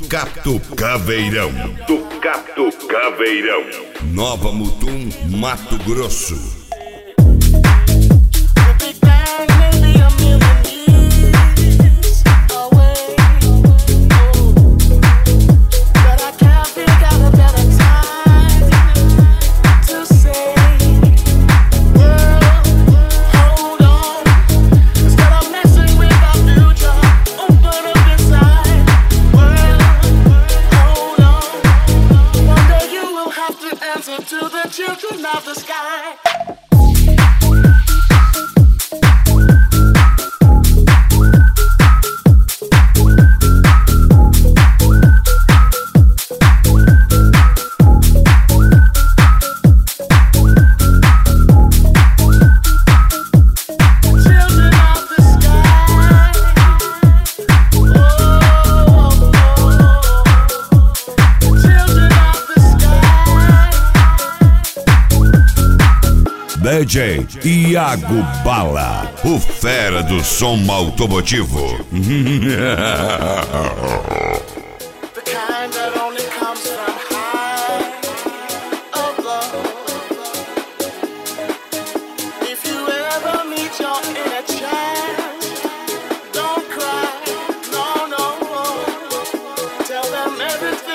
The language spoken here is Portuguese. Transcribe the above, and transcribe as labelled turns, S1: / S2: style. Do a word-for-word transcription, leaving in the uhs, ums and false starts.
S1: Tucato Caveirão. Tucato Caveirão. Nova Mutum, Mato Grosso.
S2: To the children of the sky.
S1: D J Iago Bala, o fera do som automotivo.
S2: The kind that only comes from high above. If you ever meet your inner child, don't cry, no, no. Tell them everything.